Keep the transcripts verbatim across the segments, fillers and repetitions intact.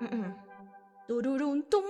Dum.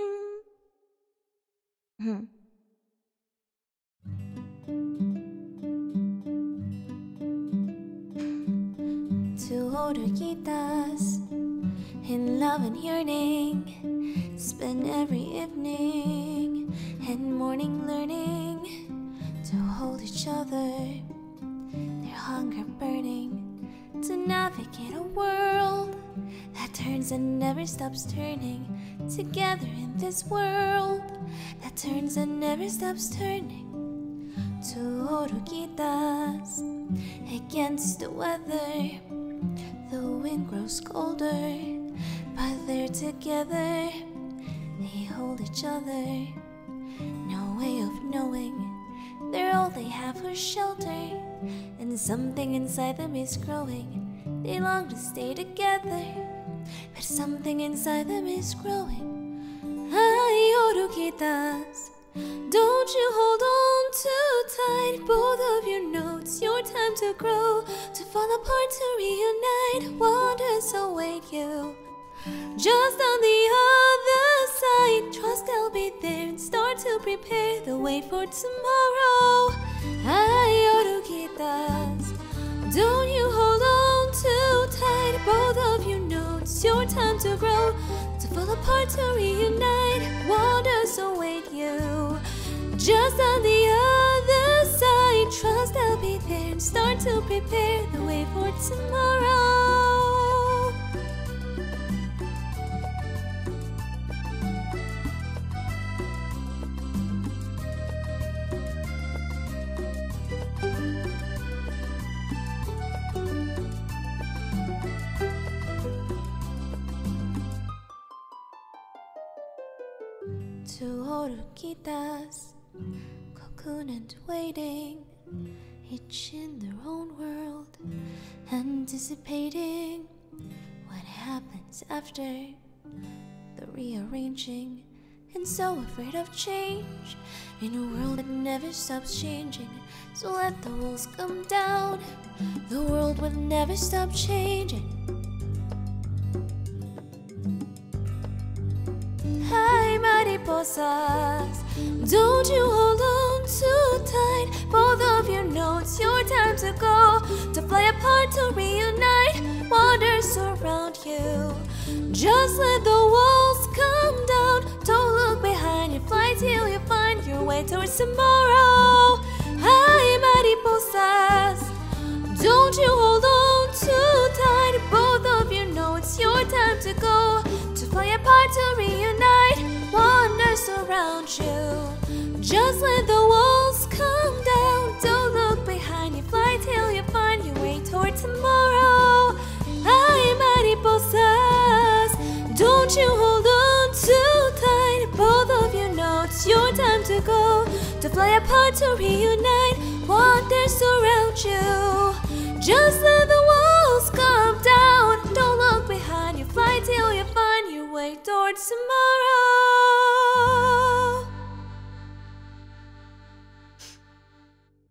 Two oruguitas in love and yearning, spend every evening and morning learning to hold each other, their hunger burning, to navigate a world that turns and never stops turning, together in this world that turns and never stops turning. Two oruguitas against the weather, the wind grows colder, but they're together, they hold each other. No way of knowing, they're all they have for shelter, and something inside them is growing. They long to stay together, but something inside them is growing. Ay, oruguitas, don't you hold on too tight. Both of you know it's your time to grow, to fall apart, to reunite. Wonders await you just on the other side. Trust they'll be there and start to prepare the way for tomorrow. Ay, oruguitas, don't you hold on too tight. Both of you know it's your time to grow, to fall apart, to reunite. Wonders await you just on the other side. Trust I'll be there and start to prepare the way for tomorrow. Two oruguitas, cocoon and waiting, each in their own world, anticipating what happens after the rearranging, and so afraid of change in a world that never stops changing. So let the walls come down, the world will never stop changing. Hi, mariposas, don't you hold on too tight. Both of you know it's your time to go, to fly apart, to reunite. Wonders surround you, just let the walls come down. Don't look behind you, fly till you find your way towards tomorrow. Hi, mariposas, don't you hold on too tight. Both of you know it's your time to go, to fly apart, to reunite. Wonders surround you, just let the walls come down. Don't look behind you, fly till you find your way toward tomorrow. Ay, mariposas, don't you hold on too tight. Both of you know it's your time to go, to fly apart, to reunite. Wonders surround you, just let the walls come down. Don't look behind you, fly till you find your way towards tomorrow.